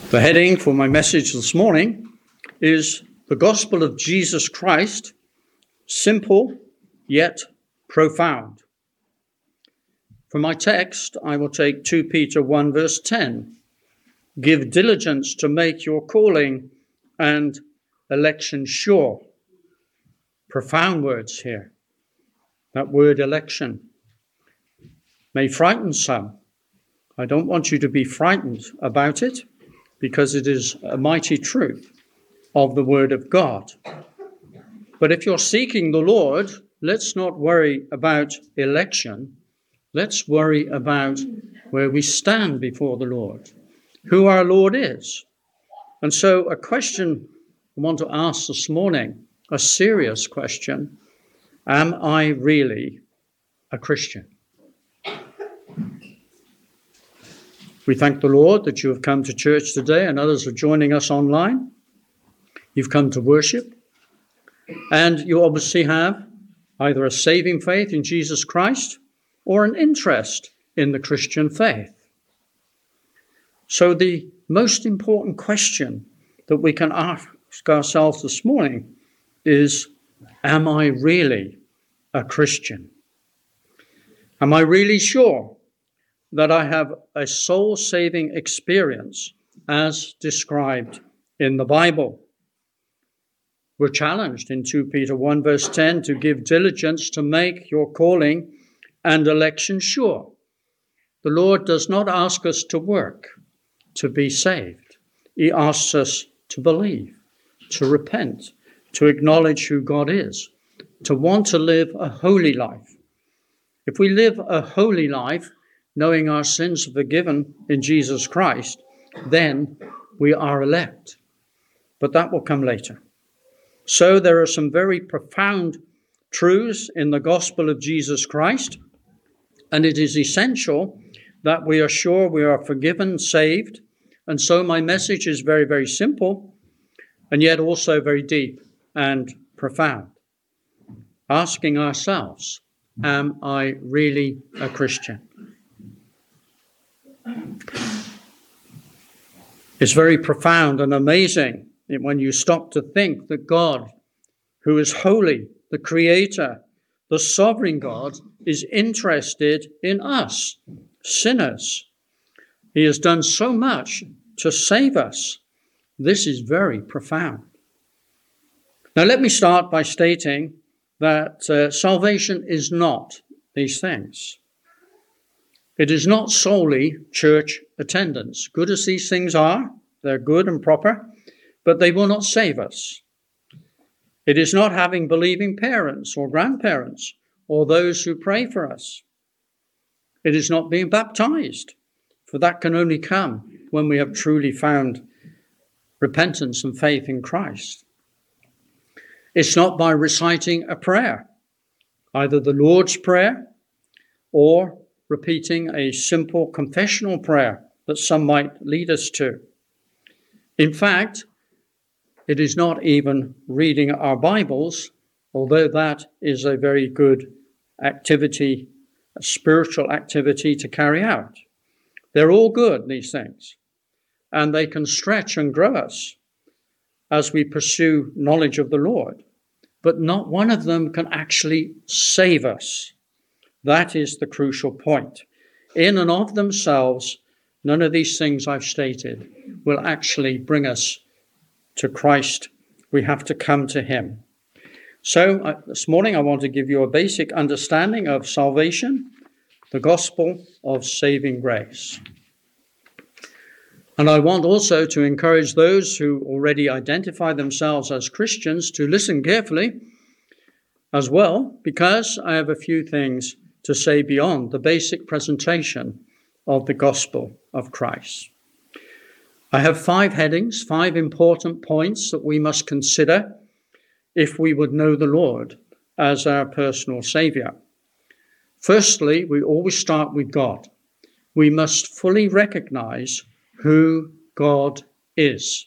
The heading for my message this morning is The Gospel of Jesus Christ, Simple Yet Profound. For my text, I will take 2 Peter 1 verse 10. Give diligence to make your calling and election sure. Profound words here. That word election may frighten some. I don't want you to be frightened about it, because it is a mighty truth of the Word of God. But if you're seeking the Lord, let's not worry about election. Let's worry about where we stand before the Lord, who our Lord is. And so a question I want to ask this morning, a serious question: am I really a Christian? We thank the Lord that you have come to church today, and others are joining us online. You've come to worship, and you obviously have either a saving faith in Jesus Christ or an interest in the Christian faith. So the most important question that we can ask ourselves this morning is, am I really a Christian? Am I really sure that I have a soul-saving experience as described in the Bible? We're challenged in 2 Peter 1 verse 10 to give diligence to make your calling and election sure. The Lord does not ask us to work to be saved. He asks us to believe, to repent, to acknowledge who God is, to want to live a holy life. If we live a holy life, knowing our sins are forgiven in Jesus Christ, then we are elect. But that will come later. So there are some very profound truths in the gospel of Jesus Christ, and it is essential that we are sure we are forgiven, saved. And so my message is very, very simple, and yet also very deep and profound. Asking ourselves, am I really a Christian? It's very profound and amazing when you stop to think that God, who is holy, the Creator, the sovereign God, is interested in us, sinners. He has done so much to save us. This is very profound. Now let me start by stating that salvation is not these things. It is not solely church attendance. Good as these things are, they're good and proper, but they will not save us. It is not having believing parents or grandparents or those who pray for us. It is not being baptized, for that can only come when we have truly found repentance and faith in Christ. It's not by reciting a prayer, either the Lord's Prayer or repeating a simple confessional prayer that some might lead us to. In fact, it is not even reading our Bibles, although that is a very good activity, a spiritual activity to carry out. They're all good, these things, and they can stretch and grow us as we pursue knowledge of the Lord. But not one of them can actually save us. That is the crucial point. In and of themselves, none of these things I've stated will actually bring us to Christ. We have to come to him. So this morning I want to give you a basic understanding of salvation, the gospel of saving grace. And I want also to encourage those who already identify themselves as Christians to listen carefully as well, because I have a few things to say beyond the basic presentation of the gospel of Christ. I have 5 headings, 5 important points that we must consider if we would know the Lord as our personal Saviour. Firstly, we always start with God. We must fully recognize who God is.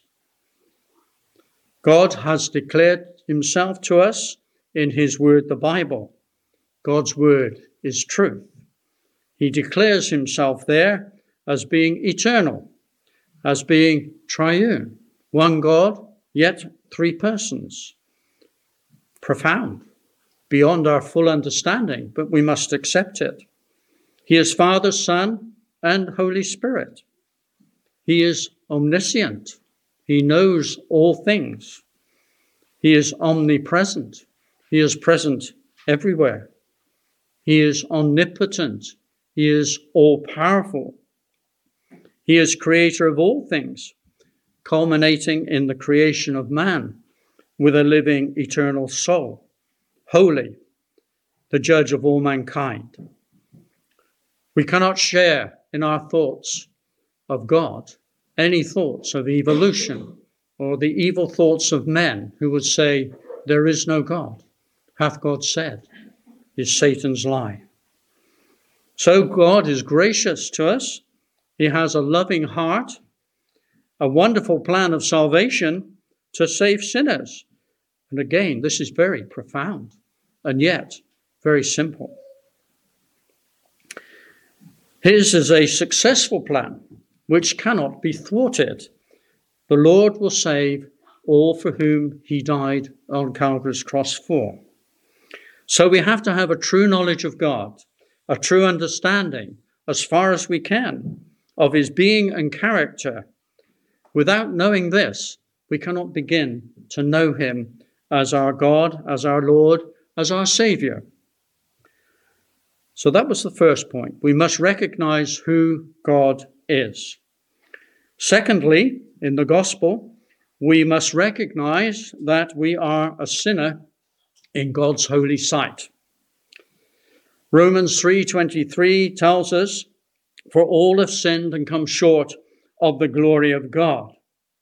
God has declared himself to us in his word, the Bible. God's word is truth. He declares himself there as being eternal, as being triune. One God, yet three persons. Profound, beyond our full understanding, but we must accept it. He is Father, Son, and Holy Spirit. He is omniscient. He knows all things. He is omnipresent. He is present everywhere. He is omnipotent. He is all-powerful. He is creator of all things, culminating in the creation of man with a living eternal soul, holy, the judge of all mankind. We cannot share in our thoughts of God any thoughts of evolution or the evil thoughts of men who would say, there is no God. Hath God said, is Satan's lie. So God is gracious to us. He has a loving heart, a wonderful plan of salvation to save sinners. And again, this is very profound and yet very simple. His is a successful plan which cannot be thwarted. The Lord will save all for whom he died on Calvary's cross for. So we have to have a true knowledge of God, a true understanding, as far as we can, of his being and character. Without knowing this, we cannot begin to know him as our God, as our Lord, as our Savior. So that was the first point. We must recognize who God is. Secondly, in the gospel, we must recognize that we are a sinner in God's holy sight. Romans 3:23 tells us, for all have sinned and come short of the glory of God.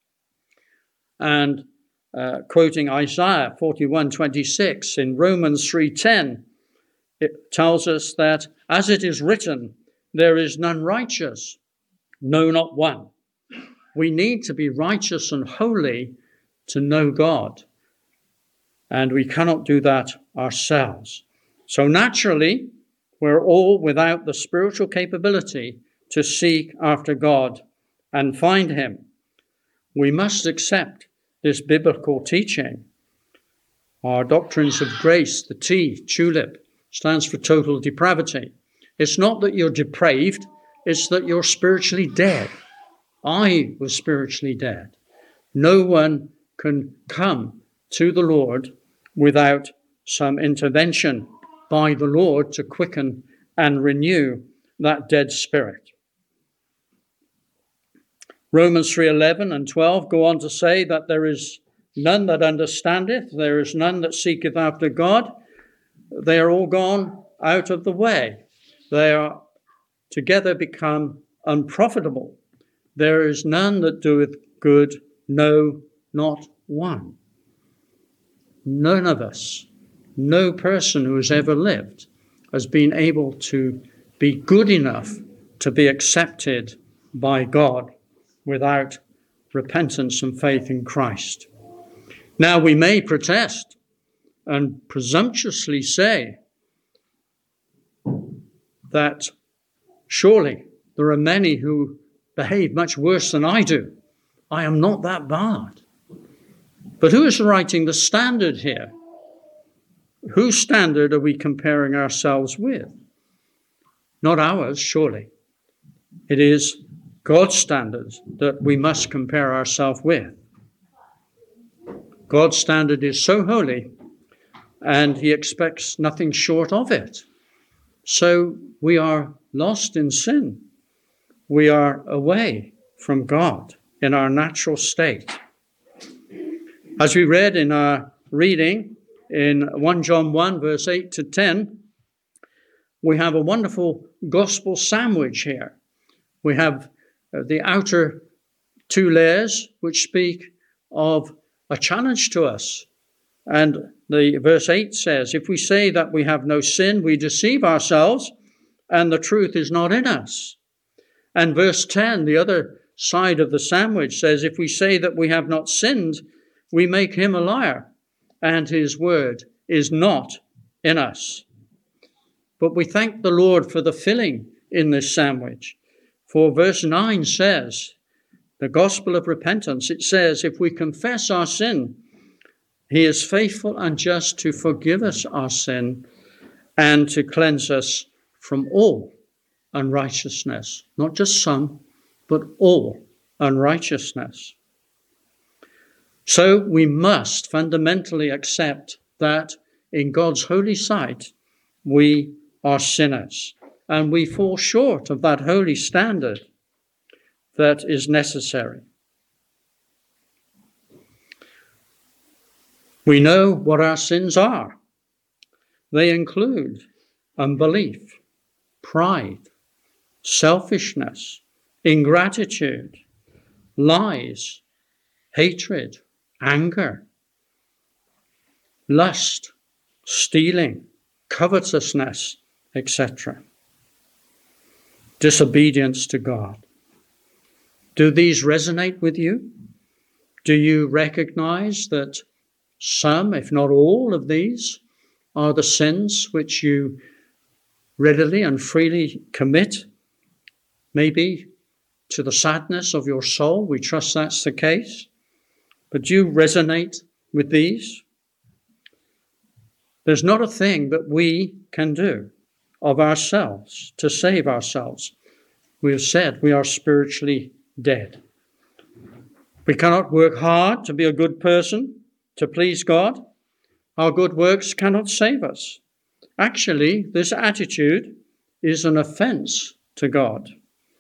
And quoting Isaiah 41:26 in Romans 3:10, it tells us that, as it is written, there is none righteous, no, not one. We need to be righteous and holy to know God. And we cannot do that ourselves. So naturally, we're all without the spiritual capability to seek after God and find him. We must accept this biblical teaching. Our doctrines of grace, the T, tulip, stands for total depravity. It's not that you're depraved, it's that you're spiritually dead. I was spiritually dead. No one can come to the Lord without some intervention by the Lord to quicken and renew that dead spirit. Romans 3:11 and 12 go on to say that there is none that understandeth, there is none that seeketh after God. They are all gone out of the way. They are together become unprofitable. There is none that doeth good, no, not one. None of us, no person who has ever lived has been able to be good enough to be accepted by God without repentance and faith in Christ. Now we may protest and presumptuously say that surely there are many who behave much worse than I do. I am not that bad. But who is writing the standard here? Whose standard are we comparing ourselves with? Not ours, surely. It is God's standards that we must compare ourselves with. God's standard is so holy, and he expects nothing short of it. So we are lost in sin. We are away from God in our natural state. As we read in our reading in 1 John 1, verse 8 to 10, we have a wonderful gospel sandwich here. We have the outer two layers which speak of a challenge to us. And the verse 8 says, if we say that we have no sin, we deceive ourselves, and the truth is not in us. And verse 10, the other side of the sandwich, says, if we say that we have not sinned, we make him a liar, and his word is not in us. But we thank the Lord for the filling in this sandwich. For verse 9 says, the gospel of repentance, it says, if we confess our sin, he is faithful and just to forgive us our sin and to cleanse us from all unrighteousness. Not just some, but all unrighteousness. So we must fundamentally accept that in God's holy sight, we are sinners, and we fall short of that holy standard that is necessary. We know what our sins are. They include unbelief, pride, selfishness, ingratitude, lies, hatred, anger, lust, stealing, covetousness, etc. Disobedience to God. Do these resonate with you? Do you recognize that some, if not all of these, are the sins which you readily and freely commit? Maybe to the sadness of your soul. We trust that's the case. But do you resonate with these? There's not a thing that we can do of ourselves to save ourselves. We have said we are spiritually dead. We cannot work hard to be a good person, to please God. Our good works cannot save us. Actually, this attitude is an offense to God.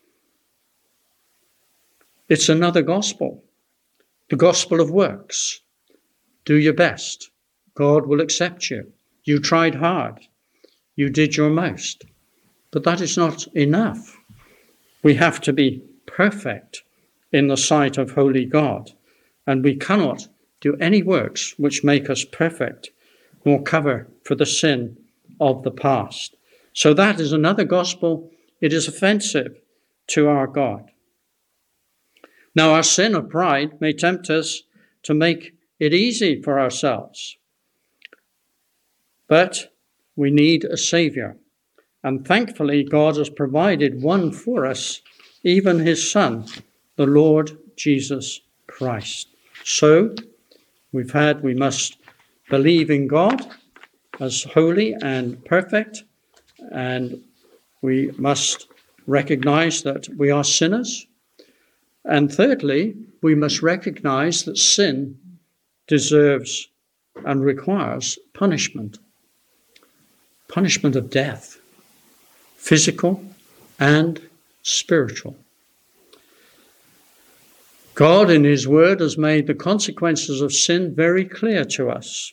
It's another gospel, the gospel of works. Do your best. God will accept you. You tried hard. You did your most. But that is not enough. We have to be perfect in the sight of holy God, and we cannot do any works which make us perfect, nor cover for the sin of the past. So that is another gospel. It is offensive to our God. Now, our sin of pride may tempt us to make it easy for ourselves. But we need a Savior. And thankfully, God has provided one for us, even his Son, the Lord Jesus Christ. So, we must believe in God as holy and perfect, and we must recognize that we are sinners. And thirdly, we must recognize that sin deserves and requires punishment. Punishment of death, physical and spiritual. God in his word has made the consequences of sin very clear to us.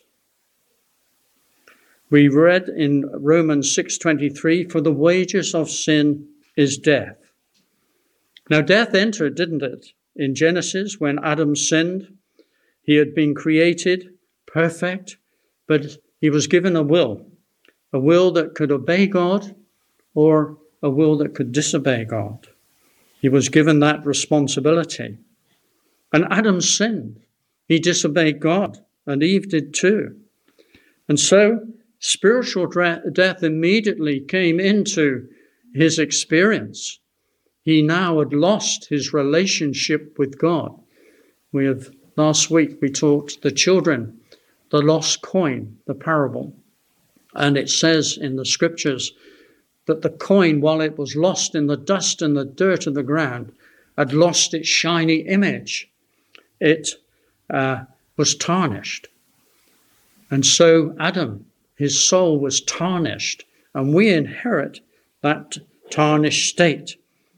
We read in Romans 6:23, for the wages of sin is death. Now death entered, didn't it, in Genesis when Adam sinned. He had been created perfect, but he was given a will that could obey God or a will that could disobey God. He was given that responsibility. And Adam sinned. He disobeyed God, and Eve did too. And so spiritual death immediately came into his experience. He now had lost his relationship with God. Last week we taught the children the lost coin, the parable. And it says in the scriptures that the coin, while it was lost in the dust and the dirt of the ground, had lost its shiny image. It was tarnished. And so Adam, his soul was tarnished, and we inherit that tarnished state.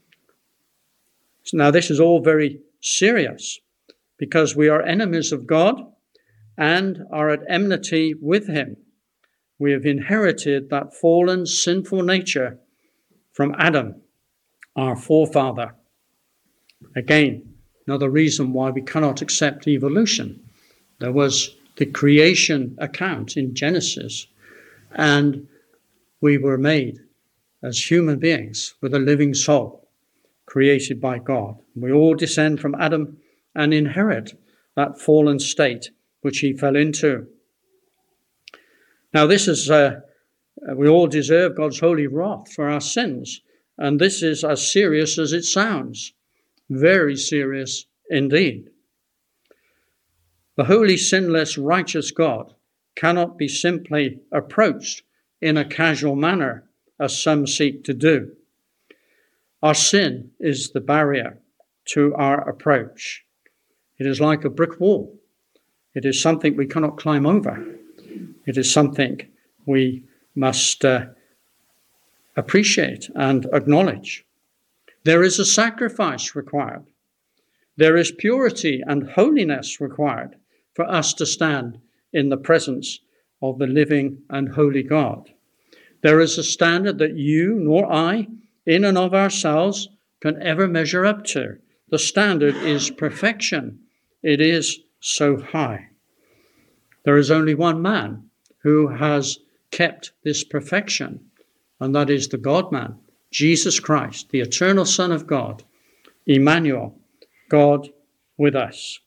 So now this is all very serious because we are enemies of God and are at enmity with him. We have inherited that fallen, sinful nature from Adam, our forefather. Again, another reason why we cannot accept evolution. There was the creation account in Genesis, and we were made as human beings with a living soul created by God. We all descend from Adam and inherit that fallen state which he fell into. Now this is, we all deserve God's holy wrath for our sins, and this is as serious as it sounds. very serious indeed. The holy, sinless, righteous God cannot be simply approached in a casual manner, as some seek to do. Our sin is the barrier to our approach. It is like a brick wall. It is something we cannot climb over. It is something we must appreciate and acknowledge. There is a sacrifice required. There is purity and holiness required for us to stand in the presence of the living and holy God. There is a standard that you nor I, in and of ourselves, can ever measure up to. The standard is perfection. It is so high. There is only one man who has kept this perfection, and that is the God-man, Jesus Christ, the eternal Son of God, Emmanuel, God with us.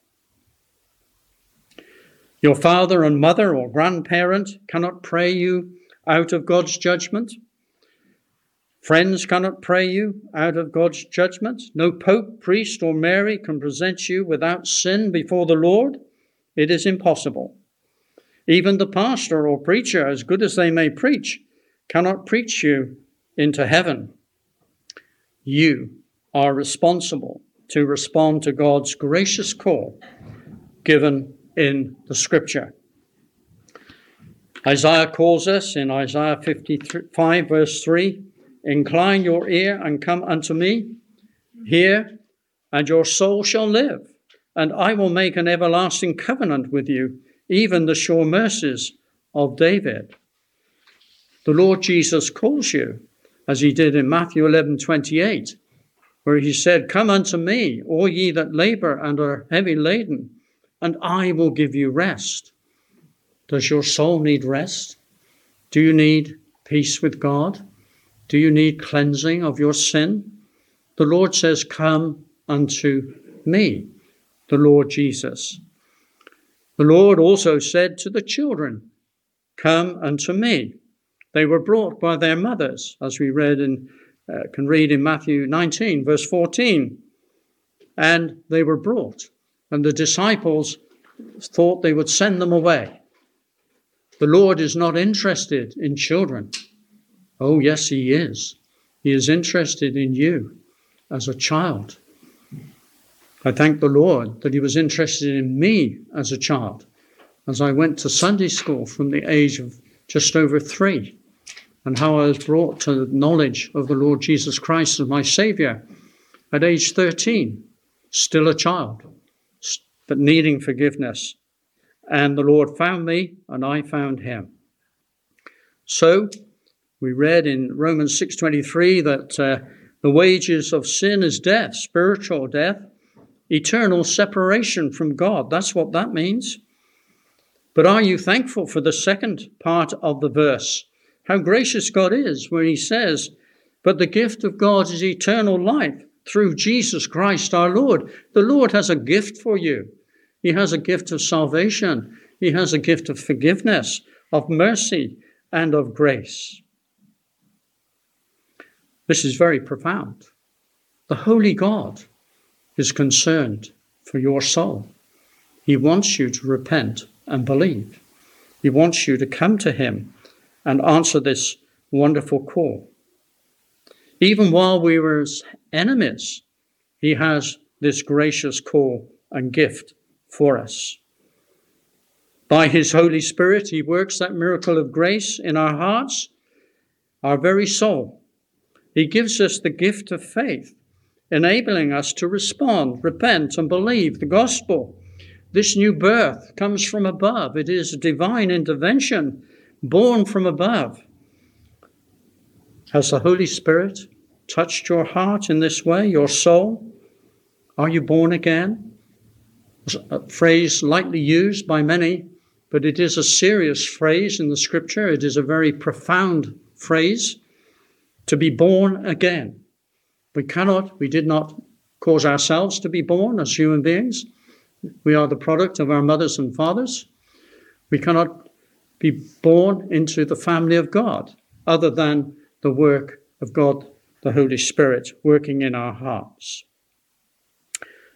Your father and mother or grandparent cannot pray you out of God's judgment. Friends cannot pray you out of God's judgment. No pope, priest, or Mary can present you without sin before the Lord. It is impossible. Even the pastor or preacher, as good as they may preach, cannot preach you into heaven. You are responsible to respond to God's gracious call given in the Scripture. Isaiah calls us in Isaiah 55 verse 3, "Incline your ear and come unto me, hear, and your soul shall live, and I will make an everlasting covenant with you, even the sure mercies of David." The Lord Jesus calls you, as he did in Matthew 11:28, where he said, "Come unto me, all ye that labor and are heavy laden, and I will give you rest." Does your soul need rest? Do you need peace with God? Do you need cleansing of your sin? The Lord says, "Come unto me," the Lord Jesus. The Lord also said to the children, "Come unto me." They were brought by their mothers, as we can read in Matthew 19, verse 14. And they were brought, and the disciples thought they would send them away. The Lord is not interested in children. Oh, yes, he is. He is interested in you as a child. I thank the Lord that he was interested in me as a child, as I went to Sunday school from the age of just over 3, and how I was brought to the knowledge of the Lord Jesus Christ as my Saviour at age 13, still a child, but needing forgiveness. And the Lord found me, and I found him. So, we read in Romans 6:23 that the wages of sin is death, spiritual death, eternal separation from God. That's what that means. But are you thankful for the second part of the verse? How gracious God is when he says, "But the gift of God is eternal life through Jesus Christ our Lord." The Lord has a gift for you. He has a gift of salvation. He has a gift of forgiveness, of mercy, and of grace. This is very profound. The Holy God is concerned for your soul. He wants you to repent and believe. He wants you to come to him and answer this wonderful call. Even while we were enemies, he has this gracious call and gift for us. By his Holy Spirit, he works that miracle of grace in our hearts, our very soul. He gives us the gift of faith, enabling us to respond, repent, and believe the gospel. This new birth comes from above. It is a divine intervention, born from above. Has the Holy Spirit touched your heart in this way, your soul? Are you born again? A phrase lightly used by many, but it is a serious phrase in the Scripture. It is a very profound phrase, to be born again. We did not cause ourselves to be born as human beings. We are the product of our mothers and fathers. We cannot be born into the family of God other than the work of God, the Holy Spirit, working in our hearts.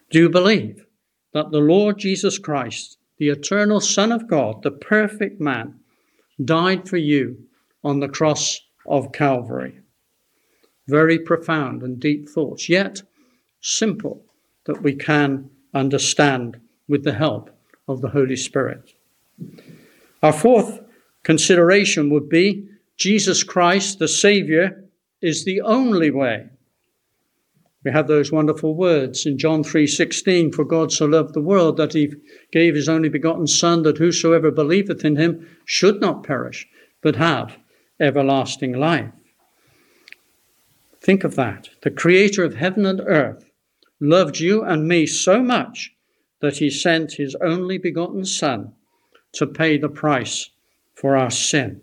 Do you believe that the Lord Jesus Christ, the eternal Son of God, the perfect man, died for you on the cross of Calvary? Very profound and deep thoughts, yet simple, that we can understand with the help of the Holy Spirit. Our fourth consideration would be Jesus Christ, the Saviour, is the only way. We have those wonderful words in John 3:16, for God so loved the world that he gave his only begotten Son, that whosoever believeth in him should not perish, but have everlasting life. Think of that. The Creator of heaven and earth loved you and me so much that he sent his only begotten Son to pay the price for our sin.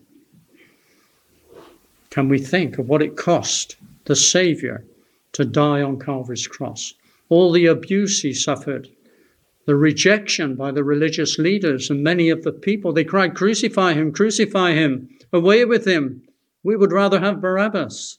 Can we think of what it cost the Saviour to die on Calvary's cross? All the abuse he suffered, the rejection by the religious leaders and many of the people. They cried, crucify him, away with him. We would rather have Barabbas.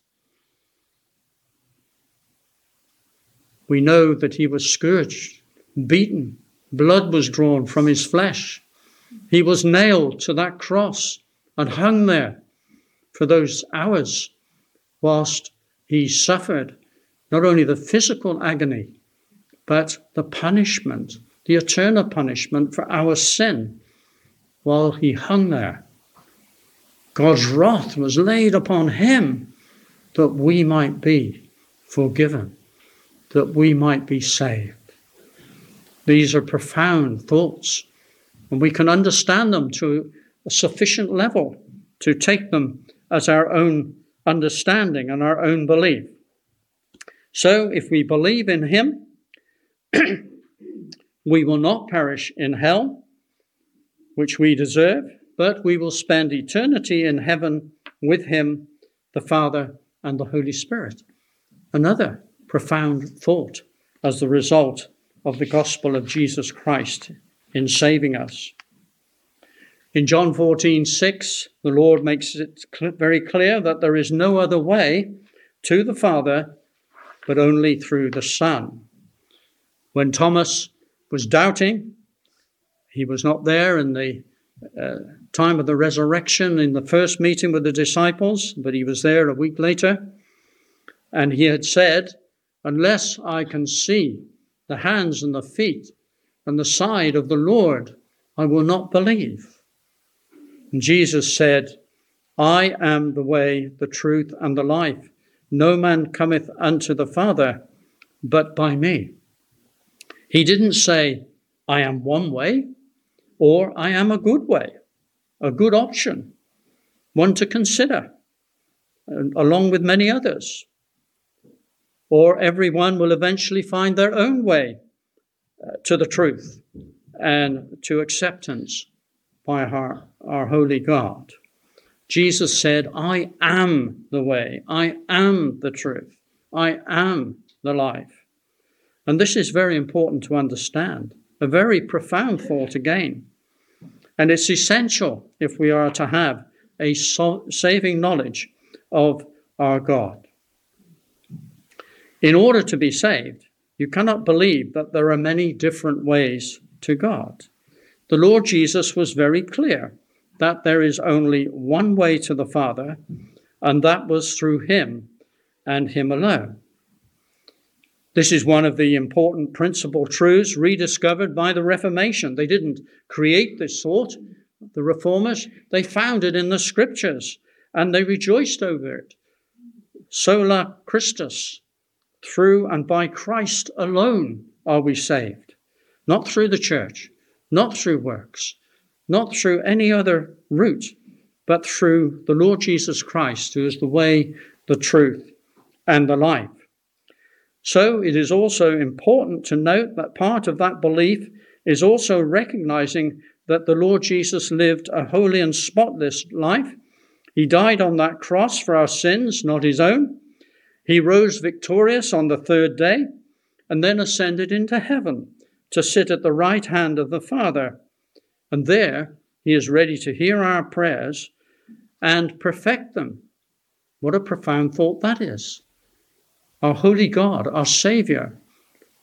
We know that he was scourged, beaten, blood was drawn from his flesh. He was nailed to that cross and hung there for those hours whilst he suffered not only the physical agony, but the punishment, the eternal punishment for our sin while he hung there. God's wrath was laid upon him that we might be forgiven, that we might be saved. These are profound thoughts, and we can understand them to a sufficient level to take them as our own understanding and our own belief. So if we believe in him, we will not perish in hell, which we deserve, but we will spend eternity in heaven with him, the Father and the Holy Spirit. Another profound thought as the result of the gospel of Jesus Christ in saving us. In John 14:6, the Lord makes it very clear that there is no other way to the Father but only through the Son. When Thomas was doubting, he was not there in the time of the resurrection in the first meeting with the disciples, but he was there a week later, and he had said, unless I can see the hands and the feet and the side of the Lord, I will not believe. And Jesus said, I am the way, the truth, and the life. No man cometh unto the Father but by me. He didn't say, I am one way, or I am a good way, a good option, one to consider, along with many others. Or everyone will eventually find their own way to the truth and to acceptance by our holy God. Jesus said, I am the way, I am the truth, I am the life. And this is very important to understand, a very profound thought again. And it's essential if we are to have a saving knowledge of our God. In order to be saved, you cannot believe that there are many different ways to God. The Lord Jesus was very clear that there is only one way to the Father, and that was through him and him alone. This is one of the important principal truths rediscovered by the Reformation. They didn't create this thought, the Reformers. They found it in the Scriptures, and they rejoiced over it. Sola Christus, through and by Christ alone are we saved. Not through the church, not through works, not through any other route, but through the Lord Jesus Christ, who is the way, the truth, and the life. So it is also important to note that part of that belief is also recognizing that the Lord Jesus lived a holy and spotless life. He died on that cross for our sins, not his own. He rose victorious on the third day and then ascended into heaven to sit at the right hand of the Father. And there he is ready to hear our prayers and perfect them. What a profound thought that is. Our holy God, our Saviour,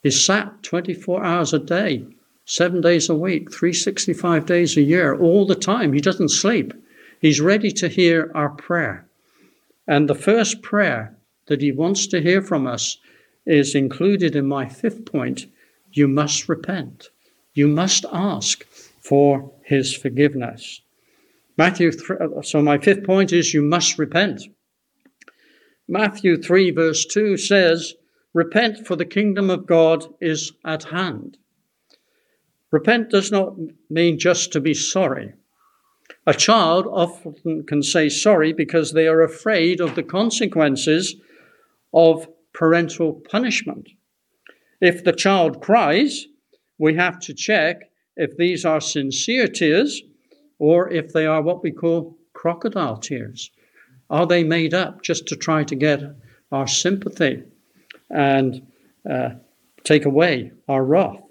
is sat 24 hours a day, 7 days a week, 365 days a year, all the time. He doesn't sleep. He's ready to hear our prayer. And the first prayer that he wants to hear from us is included in my 5th point. You must repent. You must ask for his forgiveness. So my 5th point is you must repent. Matthew 3 verse 2 says, repent, for the kingdom of God is at hand. Repent does not mean just to be sorry. A child often can say sorry because they are afraid of the consequences of parental punishment. If the child cries, we have to check if these are sincere tears or if they are what we call crocodile tears. Are they made up just to try to get our sympathy and take away our wrath?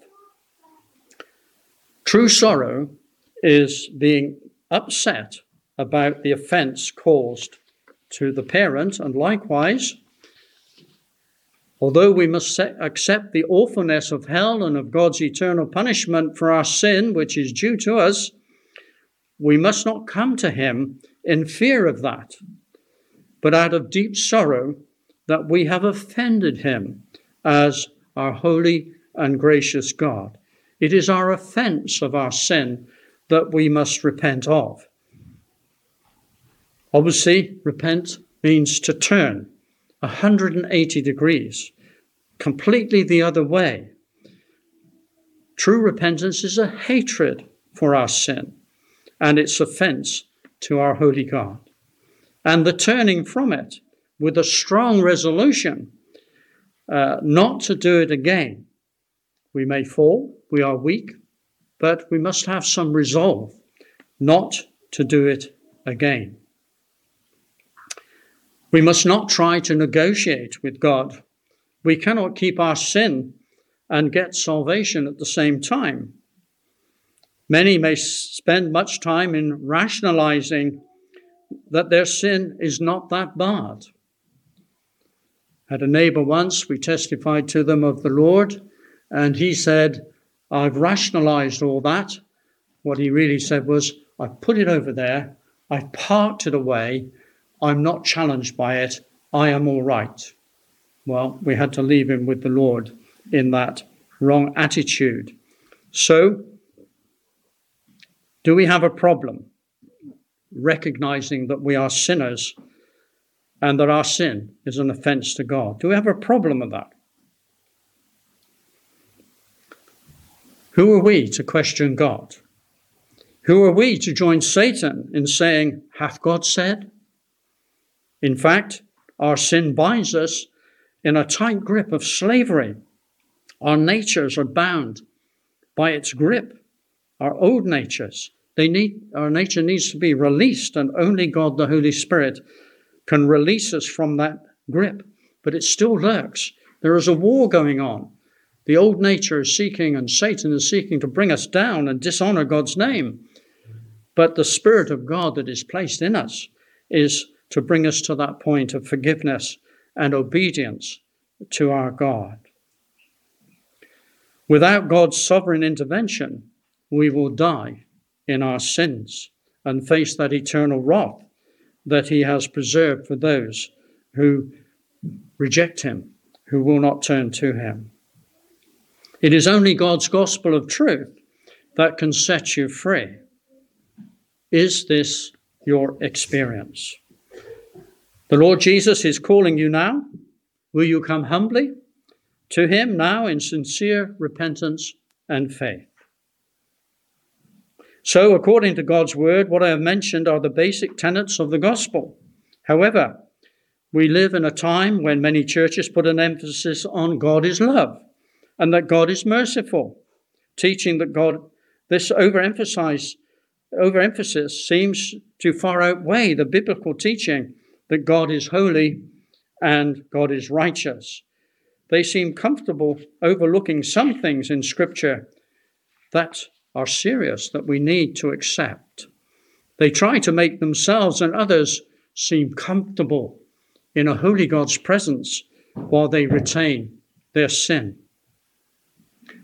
True sorrow is being upset about the offense caused to the parent, and likewise, although we must accept the awfulness of hell and of God's eternal punishment for our sin, which is due to us, we must not come to him in fear of that, but out of deep sorrow that we have offended him as our holy and gracious God. It is our offense of our sin that we must repent of. Obviously, repent means to turn 180 degrees, completely the other way. True repentance is a hatred for our sin and its offense to our holy God, and the turning from it with a strong resolution not to do it again. We may fall, we are weak, but we must have some resolve not to do it again. We must not try to negotiate with God. We cannot keep our sin and get salvation at the same time. Many may spend much time in rationalizing that their sin is not that bad. I had a neighbor once, we testified to them of the Lord, and he said, I've rationalized all that. What he really said was, I've put it over there, I've parked it away, I'm not challenged by it, I am all right. Well, we had to leave him with the Lord in that wrong attitude. So, do we have a problem recognizing that we are sinners and that our sin is an offense to God? Do we have a problem with that? Who are we to question God? Who are we to join Satan in saying, hath God said? In fact, our sin binds us in a tight grip of slavery. Our natures are bound by its grip. Our old natures, our nature needs to be released, and only God, the Holy Spirit, can release us from that grip. But it still lurks. There is a war going on. The old nature is seeking, and Satan is seeking to bring us down and dishonor God's name. But the Spirit of God that is placed in us is to bring us to that point of forgiveness and obedience to our God. Without God's sovereign intervention, we will die in our sins and face that eternal wrath that he has preserved for those who reject him, who will not turn to him. It is only God's gospel of truth that can set you free. Is this your experience? The Lord Jesus is calling you now. Will you come humbly to him now in sincere repentance and faith? So, according to God's word, what I have mentioned are the basic tenets of the gospel. However, we live in a time when many churches put an emphasis on God is love and that God is merciful, teaching that this overemphasis seems to far outweigh the biblical teaching that God is holy and God is righteous. They seem comfortable overlooking some things in Scripture that are serious, that we need to accept. They try to make themselves and others seem comfortable in a holy God's presence while they retain their sin.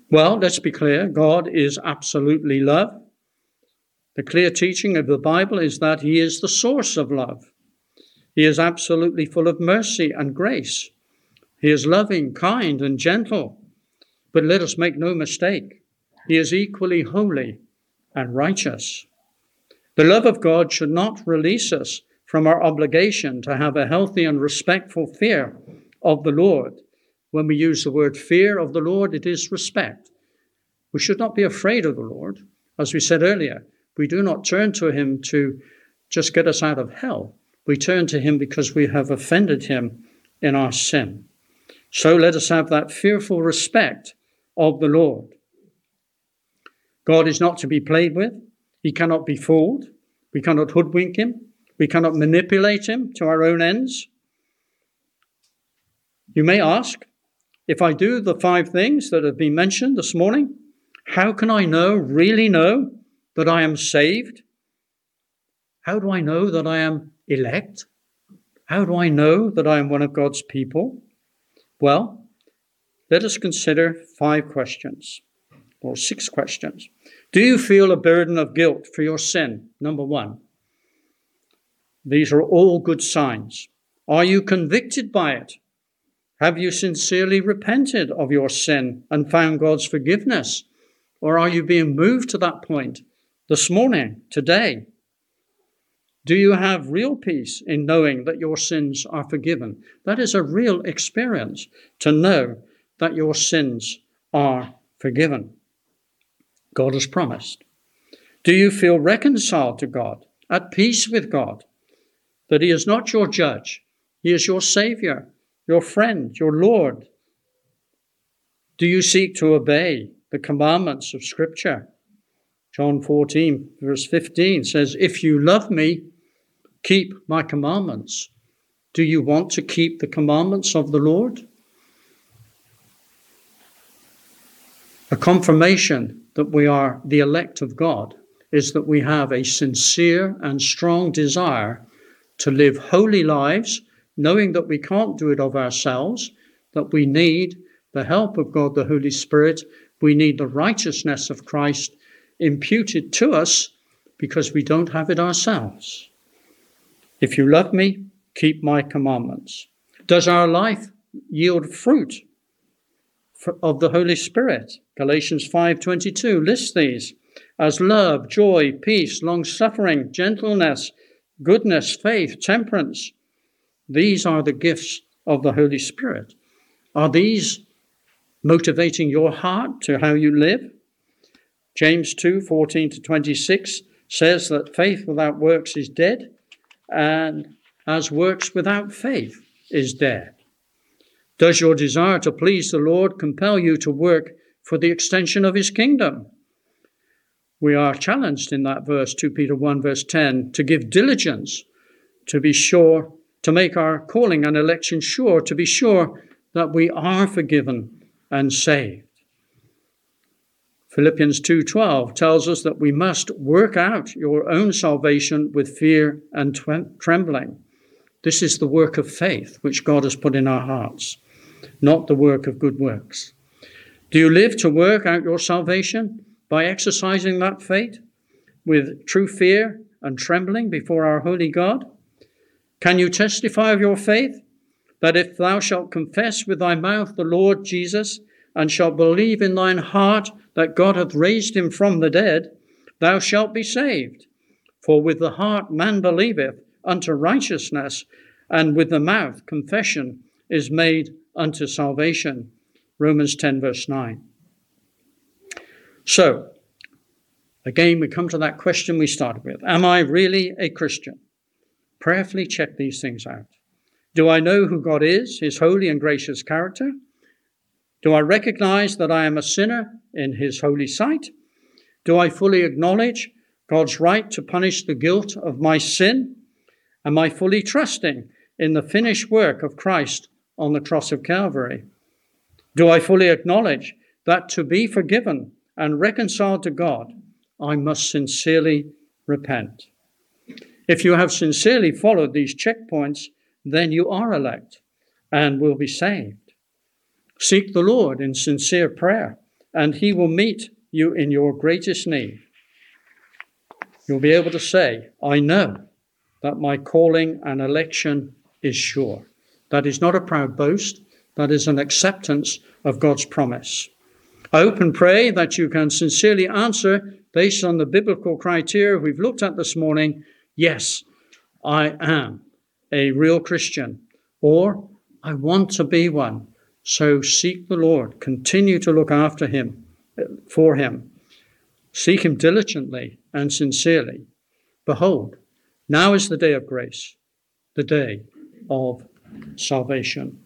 Well, let's be clear. God is absolutely love. The clear teaching of the Bible is that he is the source of love. He is absolutely full of mercy and grace. He is loving, kind, and gentle. But let us make no mistake, he is equally holy and righteous. The love of God should not release us from our obligation to have a healthy and respectful fear of the Lord. When we use the word fear of the Lord, it is respect. We should not be afraid of the Lord. As we said earlier, we do not turn to him to just get us out of hell. We turn to him because we have offended him in our sin. So let us have that fearful respect of the Lord. God is not to be played with. He cannot be fooled. We cannot hoodwink him. We cannot manipulate him to our own ends. You may ask, if I do the 5 things that have been mentioned this morning, how can I really know that I am saved? How do I know that I am elect? How do I know that I am one of God's people? Well, let us consider 5 questions, or 6 questions. Do you feel a burden of guilt for your sin? Number 1. These are all good signs. Are you convicted by it? Have you sincerely repented of your sin and found God's forgiveness? Or are you being moved to that point this morning, today? Do you have real peace in knowing that your sins are forgiven? That is a real experience, to know that your sins are forgiven. God has promised. Do you feel reconciled to God, at peace with God, that he is not your judge, he is your Savior, your friend, your Lord? Do you seek to obey the commandments of Scripture? John 14, verse 15 says, if you love me, keep my commandments. Do you want to keep the commandments of the Lord? A confirmation that we are the elect of God is that we have a sincere and strong desire to live holy lives, knowing that we can't do it of ourselves, that we need the help of God, the Holy Spirit. We need the righteousness of Christ imputed to us because we don't have it ourselves. If you love me, keep my commandments. Does our life yield fruit of the Holy Spirit? Galatians 5:22 lists these as love, joy, peace, long-suffering, gentleness, goodness, faith, temperance. These are the gifts of the Holy Spirit. Are these motivating your heart to how you live? James 2:14-26 says that faith without works is dead, and as works without faith is dead. Does your desire to please the Lord compel you to work for the extension of his kingdom? We are challenged in that verse, 2 Peter 1 verse 10, to give diligence, to be sure, to make our calling and election sure, to be sure that we are forgiven and saved. Philippians 2:12 tells us that we must work out your own salvation with fear and trembling. This is the work of faith which God has put in our hearts, not the work of good works. Do you live to work out your salvation by exercising that faith with true fear and trembling before our holy God? Can you testify of your faith that if thou shalt confess with thy mouth the Lord Jesus and shalt believe in thine heart that God hath raised him from the dead, thou shalt be saved? For with the heart man believeth unto righteousness, and with the mouth confession is made unto salvation. Romans 10 verse 9. So, again, we come to that question we started with. Am I really a Christian? Prayerfully check these things out. Do I know who God is, his holy and gracious character? Do I recognize that I am a sinner in his holy sight? Do I fully acknowledge God's right to punish the guilt of my sin? Am I fully trusting in the finished work of Christ on the cross of Calvary? Do I fully acknowledge that to be forgiven and reconciled to God, I must sincerely repent? If you have sincerely followed these checkpoints, then you are elect and will be saved. Seek the Lord in sincere prayer and he will meet you in your greatest need. You'll be able to say, I know that my calling and election is sure. That is not a proud boast. That is an acceptance of God's promise. I hope and pray that you can sincerely answer, based on the biblical criteria we've looked at this morning, yes, I am a real Christian, or I want to be one. So seek the Lord. Continue to look after him, for him. Seek him diligently and sincerely. Behold, now is the day of grace, the day of salvation.